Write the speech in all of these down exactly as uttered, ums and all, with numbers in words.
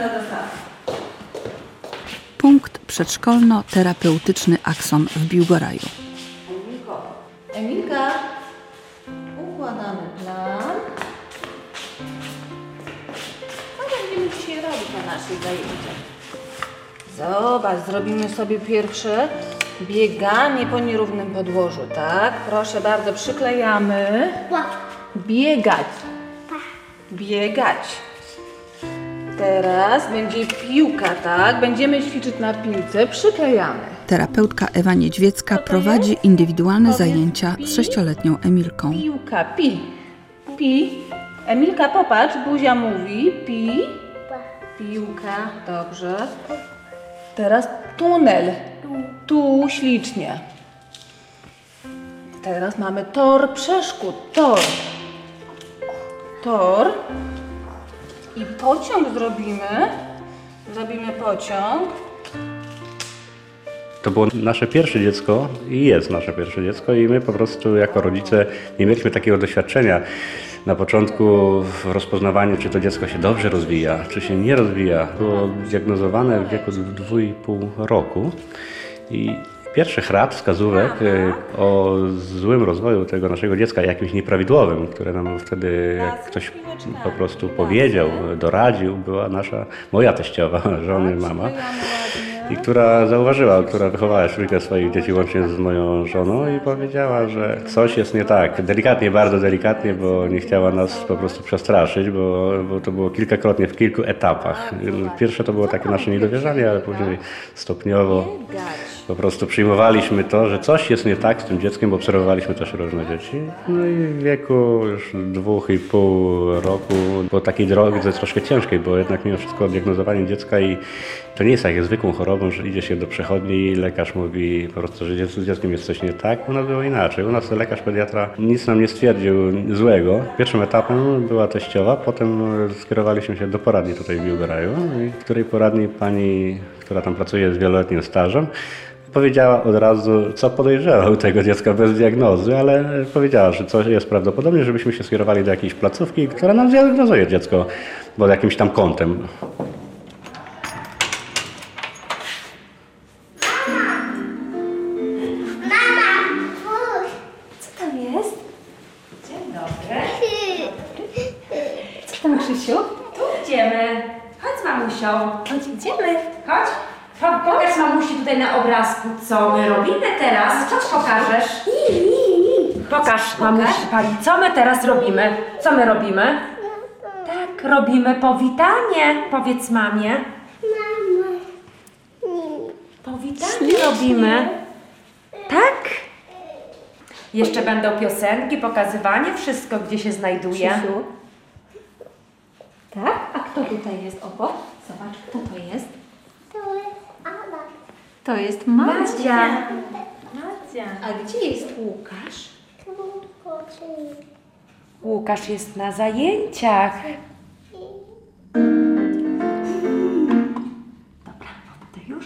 na zasady. Punkt przedszkolno-terapeutyczny Axon w Biłgoraju. Emilko, Emilka, układamy plan. Co będziemy dzisiaj robić na naszych zajęciach? Zobacz, zrobimy sobie pierwsze bieganie po nierównym podłożu, tak? Proszę bardzo, przyklejamy. Biegać. Biegać. Teraz będzie piłka, tak? Będziemy ćwiczyć na piłce, przyklejamy. Terapeutka Ewa Niedźwiecka prowadzi indywidualne zajęcia z sześcioletnią Emilką. Piłka, pi. Pi. Emilka, popatrz, Buzia mówi pi. Piłka, dobrze. Teraz tunel. Tu ślicznie. Teraz mamy tor przeszkód. Tor. Tor. I pociąg zrobimy. Zrobimy pociąg. To było nasze pierwsze dziecko i jest nasze pierwsze dziecko i my po prostu jako rodzice nie mieliśmy takiego doświadczenia na początku w rozpoznawaniu, czy to dziecko się dobrze rozwija, czy się nie rozwija. Było diagnozowane w wieku dwa i pół roku i pierwszych rad, wskazówek o złym rozwoju tego naszego dziecka, jakimś nieprawidłowym, które nam wtedy jak ktoś po prostu powiedział, doradził, była nasza, moja teściowa, żony, mama. I która zauważyła, która wychowała trójkę swoich dzieci łącznie z moją żoną i powiedziała, że coś jest nie tak. Delikatnie, bardzo delikatnie, bo nie chciała nas po prostu przestraszyć, bo, bo to było kilkakrotnie, w kilku etapach. Pierwsze to było takie nasze niedowierzanie, ale później stopniowo po prostu przyjmowaliśmy to, że coś jest nie tak z tym dzieckiem, bo obserwowaliśmy też różne dzieci. No i w wieku już dwóch i pół roku po takiej drodze troszkę ciężkiej, bo jednak mimo wszystko diagnozowanie dziecka i to nie jest jak zwykłą chorobą, że idzie się do przychodni i lekarz mówi po prostu, że z dzieckiem jest coś nie tak. U nas było inaczej. U nas lekarz pediatra nic nam nie stwierdził złego. Pierwszym etapem była teściowa, potem skierowaliśmy się do poradni tutaj w Biłgoraju, w której poradni pani, która tam pracuje z wieloletnim stażem, powiedziała od razu, co podejrzewa u tego dziecka bez diagnozy, ale powiedziała, że coś jest prawdopodobnie, żebyśmy się skierowali do jakiejś placówki, która nam zdiagnozuje dziecko pod jakimś tam kątem. Co tam, Krzysiu? Tu idziemy. Chodź, mamusią. Chodź, idziemy. Chodź. Po, pokaż mamusi tutaj na obrazku, co my robimy teraz. Co pokażesz? Pokaż, mamusi pani, co my teraz robimy? Co my robimy? Tak, robimy powitanie. Powiedz mamie. Powitanie robimy. Tak? Jeszcze będą piosenki, pokazywanie, wszystko, gdzie się znajduje. Krzysiu. Tak? A kto tutaj jest obok? Zobacz, kto to jest? To jest Ada. To jest Madzia. Madzia. A gdzie jest Łukasz? Tu chodzi. Łukasz jest na zajęciach. Dobra, to już.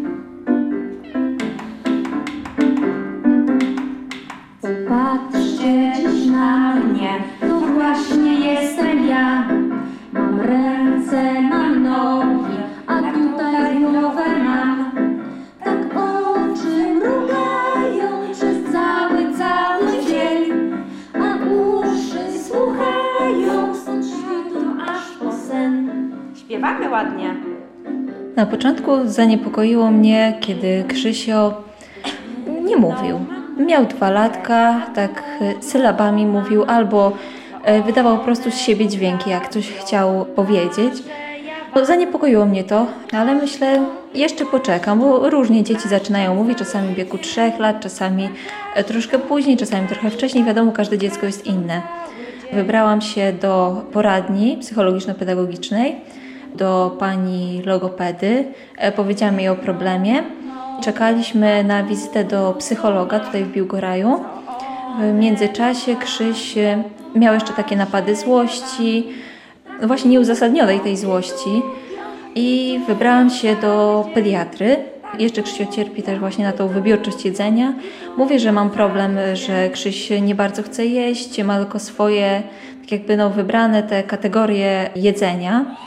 Patrzeć na mnie, to właśnie jestem ja. Mam ręce, mam nogi, a tutaj nowe mam. Tak oczy mrugają przez cały, cały dzień, a uszy słuchają stąd świtu aż po sen. Śpiewamy ładnie. Na początku zaniepokoiło mnie, kiedy Krzysio nie mówił. Miał dwa latka, tak sylabami mówił, albo wydawał po prostu z siebie dźwięki, jak coś chciał powiedzieć. Zaniepokoiło mnie to, ale myślę, jeszcze poczekam, bo różnie dzieci zaczynają mówić, czasami w wieku trzech lat, czasami troszkę później, czasami trochę wcześniej. Wiadomo, każde dziecko jest inne. Wybrałam się do poradni psychologiczno-pedagogicznej, do pani logopedy. Powiedziałam jej o problemie. Czekaliśmy na wizytę do psychologa tutaj w Biłgoraju. W międzyczasie Krzyś miał jeszcze takie napady złości, no właśnie nieuzasadnionej tej złości, i wybrałam się do pediatry. Jeszcze Krzysio cierpi też właśnie na tą wybiórczość jedzenia. Mówię, że mam problem, że Krzyś nie bardzo chce jeść, ma tylko swoje tak jakby no wybrane te kategorie jedzenia.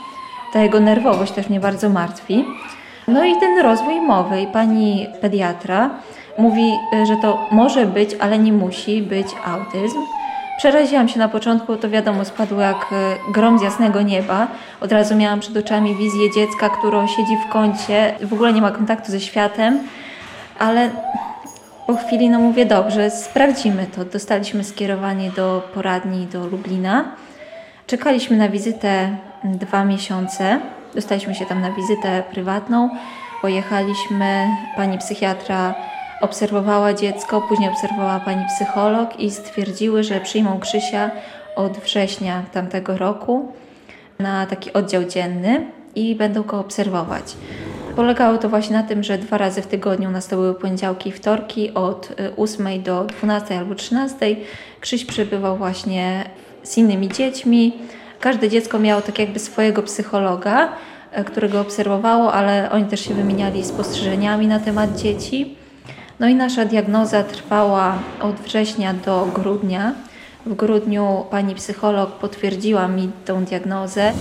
Ta jego nerwowość też mnie bardzo martwi. No i ten rozwój mowy. I pani pediatra mówi, że to może być, ale nie musi być autyzm. Przeraziłam się na początku, to wiadomo, spadło jak grom z jasnego nieba. Od razu miałam przed oczami wizję dziecka, które siedzi w kącie, w ogóle nie ma kontaktu ze światem, ale po chwili no mówię, dobrze, sprawdzimy to. Dostaliśmy skierowanie do poradni do Lublina. Czekaliśmy na wizytę dwa miesiące. Dostaliśmy się tam na wizytę prywatną. Pojechaliśmy, pani psychiatra obserwowała dziecko, później obserwowała pani psycholog i stwierdziły, że przyjmą Krzysia od września tamtego roku na taki oddział dzienny i będą go obserwować. Polegało to właśnie na tym, że dwa razy w tygodniu, u nas to były poniedziałki i wtorki, od ósmej do dwunastej albo trzynastej. Krzyś przebywał właśnie z innymi dziećmi. Każde dziecko miało tak jakby swojego psychologa, którego obserwowało, ale oni też się wymieniali spostrzeżeniami na temat dzieci. No i nasza diagnoza trwała od września do grudnia. W grudniu pani psycholog potwierdziła mi tą diagnozę.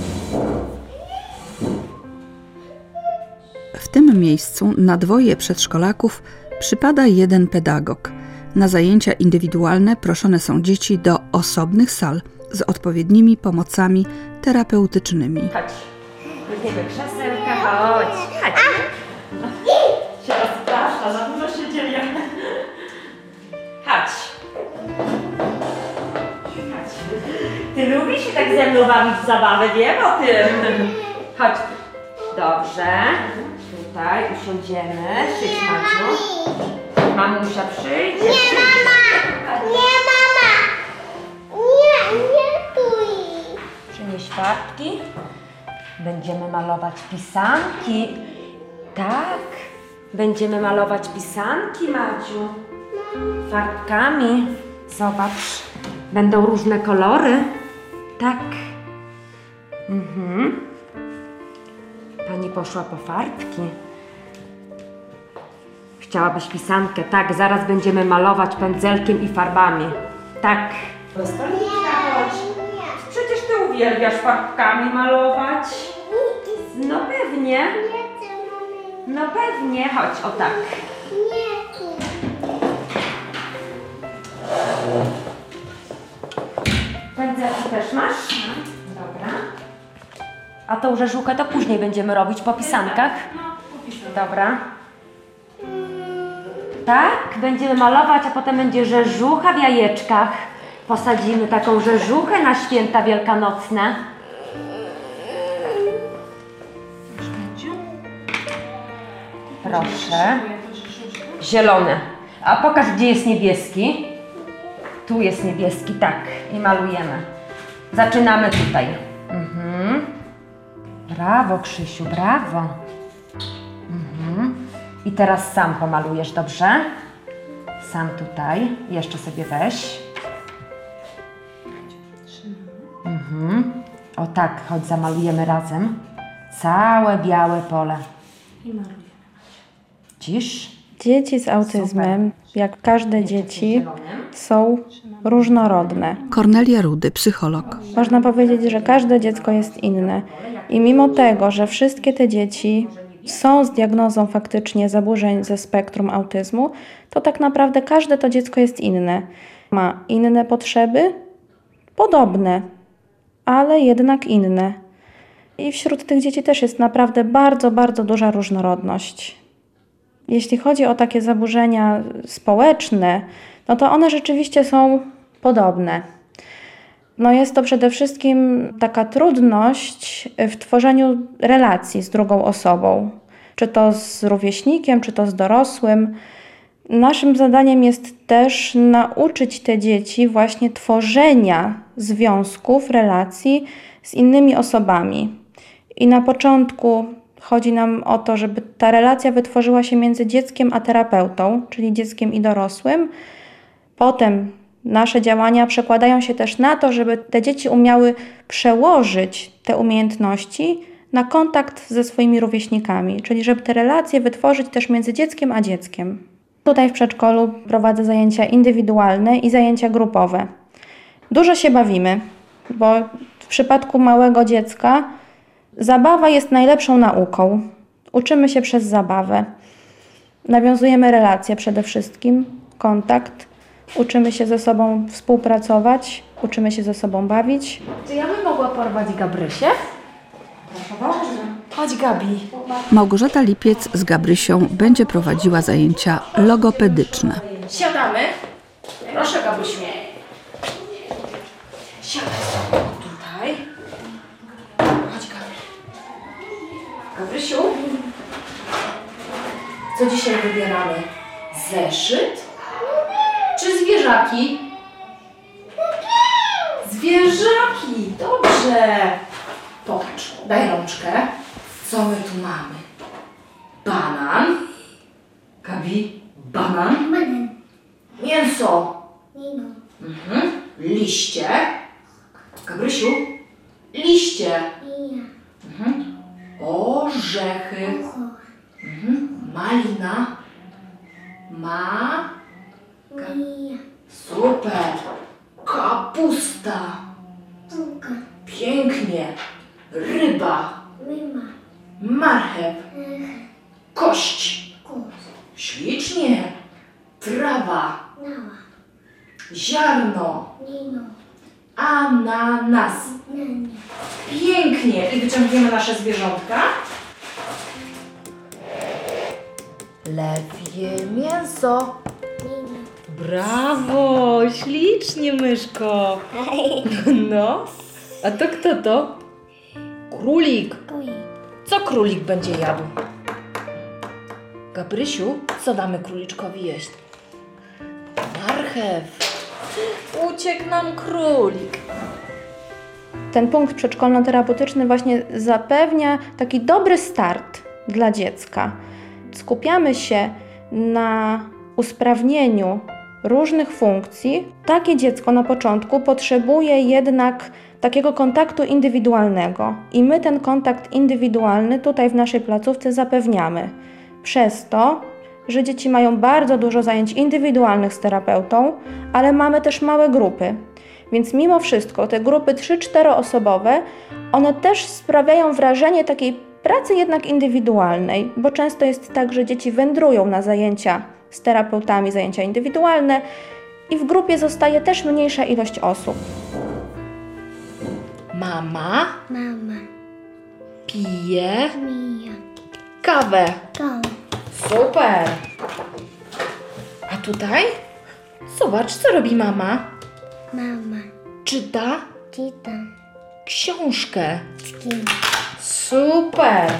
W tym miejscu na dwoje przedszkolaków przypada jeden pedagog. Na zajęcia indywidualne proszone są dzieci do osobnych sal z odpowiednimi pomocami terapeutycznymi. Chodź, weźmiemy krzesełka, chodź, chodź. Się rozprasza, za dużo się dzieje. Chodź. Chodź. Ty lubisz się tak ze mną bawić w zabawę, wiem o tym. Chodź. Dobrze. Tutaj usiądziemy. Siedź, Maciu. Mamusia przyjdzie. Nie, mama! Nie, mama! Nie, nie tuj! Przynieś farbki. Będziemy malować pisanki. Tak. Będziemy malować pisanki, Maciu. Farbkami. Zobacz. Będą różne kolory. Tak. Mhm. Pani poszła po farbki. Chciałabyś pisankę? Tak, zaraz będziemy malować pędzelkiem i farbami. Tak. Do stolika chodź. Przecież ty uwielbiasz farbkami malować. No pewnie. No pewnie. Chodź, o tak. Nie tu! Pędzelki też masz? Dobra. A tą rzeżuchę to później będziemy robić po pisankach? Dobra. Tak, będziemy malować, a potem będzie rzeżucha w jajeczkach. Posadzimy taką rzeżuchę na święta wielkanocne. Proszę. Zielony. A pokaż, gdzie jest niebieski. Tu jest niebieski, tak. I malujemy. Zaczynamy tutaj. Mhm. Brawo, Krzysiu, brawo. Mhm. I teraz sam pomalujesz, dobrze? Sam tutaj. Jeszcze sobie weź. Mhm. O tak, chodź, zamalujemy razem. Całe białe pole. I malujemy. Cisz. Dzieci z autyzmem, jak każde dzieci, są różnorodne. Kornelia Rudy, psycholog. Można powiedzieć, że każde dziecko jest inne. I mimo tego, że wszystkie te dzieci są z diagnozą faktycznie zaburzeń ze spektrum autyzmu, to tak naprawdę każde to dziecko jest inne. Ma inne potrzeby, podobne, ale jednak inne. I wśród tych dzieci też jest naprawdę bardzo, bardzo duża różnorodność. Jeśli chodzi o takie zaburzenia społeczne, no to one rzeczywiście są podobne. No jest to przede wszystkim taka trudność w tworzeniu relacji z drugą osobą, czy to z rówieśnikiem, czy to z dorosłym. Naszym zadaniem jest też nauczyć te dzieci właśnie tworzenia związków, relacji z innymi osobami. I na początku chodzi nam o to, żeby ta relacja wytworzyła się między dzieckiem a terapeutą, czyli dzieckiem i dorosłym. Potem nasze działania przekładają się też na to, żeby te dzieci umiały przełożyć te umiejętności na kontakt ze swoimi rówieśnikami, czyli żeby te relacje wytworzyć też między dzieckiem a dzieckiem. Tutaj w przedszkolu prowadzę zajęcia indywidualne i zajęcia grupowe. Dużo się bawimy, bo w przypadku małego dziecka Zabawa jest najlepszą nauką. Uczymy się przez zabawę. Nawiązujemy relacje przede wszystkim, kontakt. Uczymy się ze sobą współpracować, uczymy się ze sobą bawić. Czy ja bym mogła porwać Gabrysię? Proszę bardzo. Chodź, Gabi. Małgorzata Lipiec z Gabrysią będzie prowadziła zajęcia logopedyczne. Siadamy. Proszę, Gabrysiu. Siadaj sobie tutaj. Chodź, Gabry. Gabrysiu, co dzisiaj wybieramy? Zeszyt? Czy zwierzaki? Zwierzaki! Dobrze! Popatrz, daj rączkę. Co my tu mamy? Banan. Gabi, banan. Banan. Mięso. Nino. Mhm. Liście. Gabrysiu, liście. Nia. Mhm. Orzechy. Mhm. Malina. Ma. Nia. Super. Kapusta. Tuka. Pięknie. Ryba. Ryma. Marchew. Ech. Kość. Kus. Ślicznie. Trawa. Nała. Ziarno. Nino. Ananas. Nania. Pięknie. I wyciągniemy nasze zwierzątka. Lewie mięso. Nino. Brawo, ślicznie, myszko. No, a to kto to? Królik. Kuj. Co królik będzie jadł? Gabrysiu, co damy króliczkowi jeść? Marchew. Uciekł nam królik. Ten punkt przedszkolno-terapeutyczny właśnie zapewnia taki dobry start dla dziecka. Skupiamy się na usprawnieniu różnych funkcji. Takie dziecko na początku potrzebuje jednak takiego kontaktu indywidualnego i my ten kontakt indywidualny tutaj w naszej placówce zapewniamy. Przez to, że dzieci mają bardzo dużo zajęć indywidualnych z terapeutą, ale mamy też małe grupy. Więc mimo wszystko te grupy trzy-czteroosobowe, one też sprawiają wrażenie takiej pracy jednak indywidualnej, bo często jest tak, że dzieci wędrują na zajęcia z terapeutami, zajęcia indywidualne i w grupie zostaje też mniejsza ilość osób. Mama Mama. pije Mija. kawę. Kał. Super. A tutaj? Zobacz, co robi mama. Mama. Czyta Kita. książkę. Skin. Super.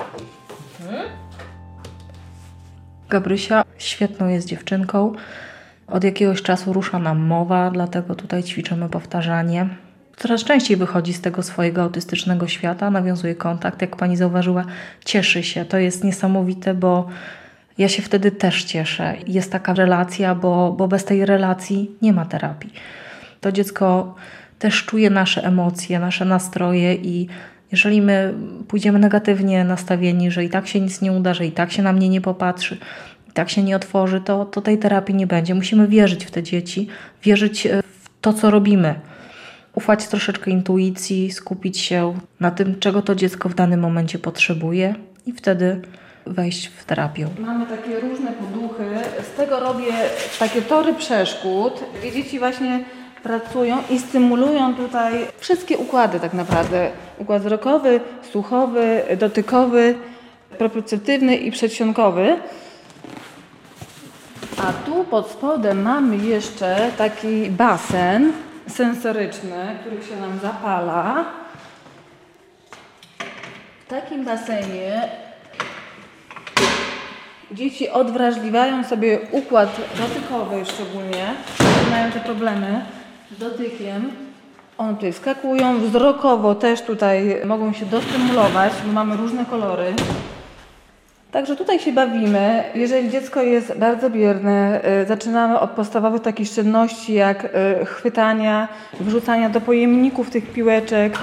Gabrysia świetną jest dziewczynką. Od jakiegoś czasu rusza nam mowa, dlatego tutaj ćwiczymy powtarzanie. Coraz częściej wychodzi z tego swojego autystycznego świata, nawiązuje kontakt, jak pani zauważyła, cieszy się. To jest niesamowite, bo ja się wtedy też cieszę. Jest taka relacja, bo, bo bez tej relacji nie ma terapii. To dziecko też czuje nasze emocje, nasze nastroje i jeżeli my pójdziemy negatywnie nastawieni, że i tak się nic nie uda, że i tak się na mnie nie popatrzy, i tak się nie otworzy, to, to tej terapii nie będzie. Musimy wierzyć w te dzieci, wierzyć w to, co robimy. Ufać troszeczkę intuicji, skupić się na tym, czego to dziecko w danym momencie potrzebuje i wtedy wejść w terapię. Mamy takie różne poduchy, z tego robię takie tory przeszkód, gdzie dzieci właśnie pracują i stymulują tutaj wszystkie układy tak naprawdę. Układ wzrokowy, słuchowy, dotykowy, proprioceptywny i przedsionkowy. A tu pod spodem mamy jeszcze taki basen sensoryczny, który się nam zapala. W takim basenie dzieci odwrażliwiają sobie układ dotykowy szczególnie, mają te problemy z dotykiem. One tutaj wskakują, wzrokowo też tutaj mogą się dostymulować, bo mamy różne kolory. Także tutaj się bawimy. Jeżeli dziecko jest bardzo bierne, zaczynamy od podstawowych takich czynności jak chwytania, wrzucania do pojemników tych piłeczek.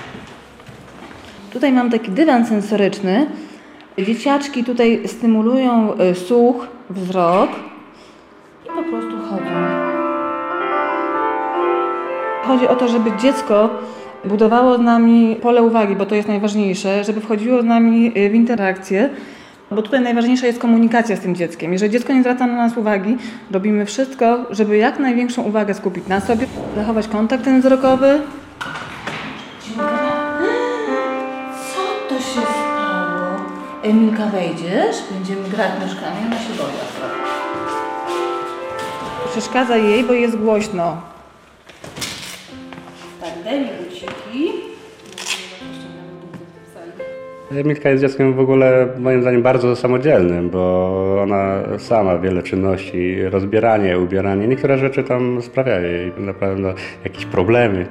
Tutaj mam taki dywan sensoryczny. Dzieciaczki tutaj stymulują słuch, wzrok i po prostu chodzą. Chodzi o to, żeby dziecko budowało z nami pole uwagi, bo to jest najważniejsze, żeby wchodziło z nami w interakcję, bo tutaj najważniejsza jest komunikacja z tym dzieckiem. Jeżeli dziecko nie zwraca na nas uwagi, robimy wszystko, żeby jak największą uwagę skupić na sobie, zachować kontakt ten wzrokowy. Co to się stało? Emilka, wejdziesz? Będziemy grać myszkami, ona się boi. Przeszkadza jej, bo jest głośno. Tak, daj mi buciki. Emilka jest dzieckiem w ogóle moim zdaniem bardzo samodzielnym, bo ona sama wiele czynności, rozbieranie, ubieranie, niektóre rzeczy tam sprawiają jej naprawdę jakieś problemy.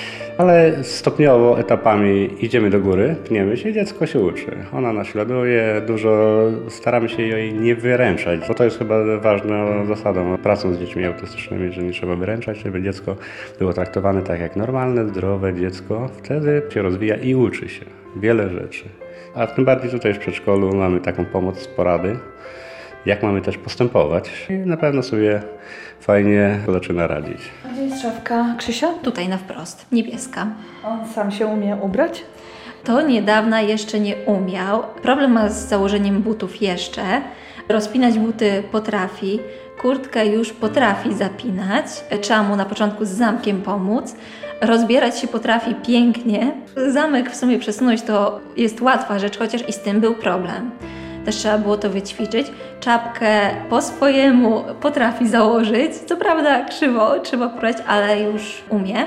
Ale stopniowo, etapami idziemy do góry, pniemy się i dziecko się uczy. Ona naśladuje, dużo staramy się jej nie wyręczać, bo to jest chyba ważną zasadą pracą z dziećmi autystycznymi, że nie trzeba wyręczać, żeby dziecko było traktowane tak jak normalne, zdrowe dziecko. Wtedy się rozwija i uczy się wiele rzeczy. A tym bardziej tutaj w przedszkolu mamy taką pomoc, porady, jak mamy też postępować. I na pewno sobie fajnie zaczyna radzić. Gdzie jest szafka Krzysia? Tutaj na wprost, niebieska. On sam się umie ubrać? To niedawna jeszcze nie umiał. Problem ma z założeniem butów jeszcze. Rozpinać buty potrafi, kurtkę już potrafi zapinać. Trzeba mu na początku z zamkiem pomóc. Rozbierać się potrafi pięknie. Zamek w sumie przesunąć to jest łatwa rzecz, chociaż i z tym był problem. Też trzeba było to wyćwiczyć. Czapkę po swojemu potrafi założyć. Co prawda krzywo, trzeba pobrać, ale już umie.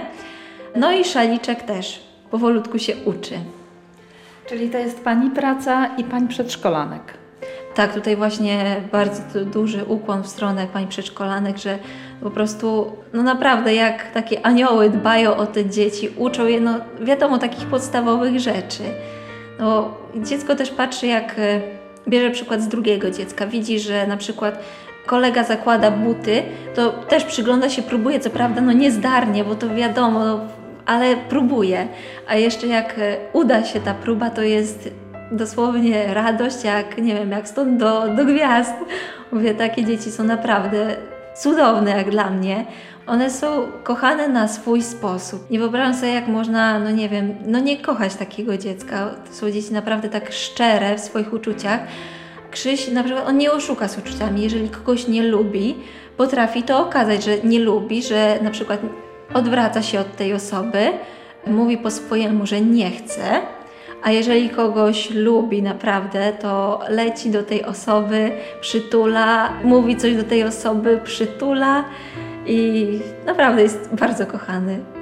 No i szaliczek też. Powolutku się uczy. Czyli to jest Pani praca i Pań przedszkolanek. Tak, tutaj właśnie bardzo duży ukłon w stronę pań przedszkolanek, że po prostu, no naprawdę jak takie anioły dbają o te dzieci, uczą je, no wiadomo, takich podstawowych rzeczy. No, dziecko też patrzy, jak bierze przykład z drugiego dziecka, widzi, że na przykład kolega zakłada buty, to też przygląda się, próbuje, co prawda, no niezdarnie, bo to wiadomo, no, ale próbuje. A jeszcze jak uda się ta próba, to jest dosłownie radość, jak nie wiem, jak stąd do, do gwiazd. Mówię, takie dzieci są naprawdę cudowne jak dla mnie. One są kochane na swój sposób. Nie wyobrażam sobie, jak można, no nie wiem, no nie kochać takiego dziecka. To są dzieci naprawdę tak szczere w swoich uczuciach. Krzyś na przykład, on nie oszuka z uczuciami. Jeżeli kogoś nie lubi, potrafi to okazać, że nie lubi, że na przykład odwraca się od tej osoby, mówi po swojemu, że nie chce. A jeżeli kogoś lubi naprawdę, to leci do tej osoby, przytula, mówi coś do tej osoby, przytula i naprawdę jest bardzo kochany.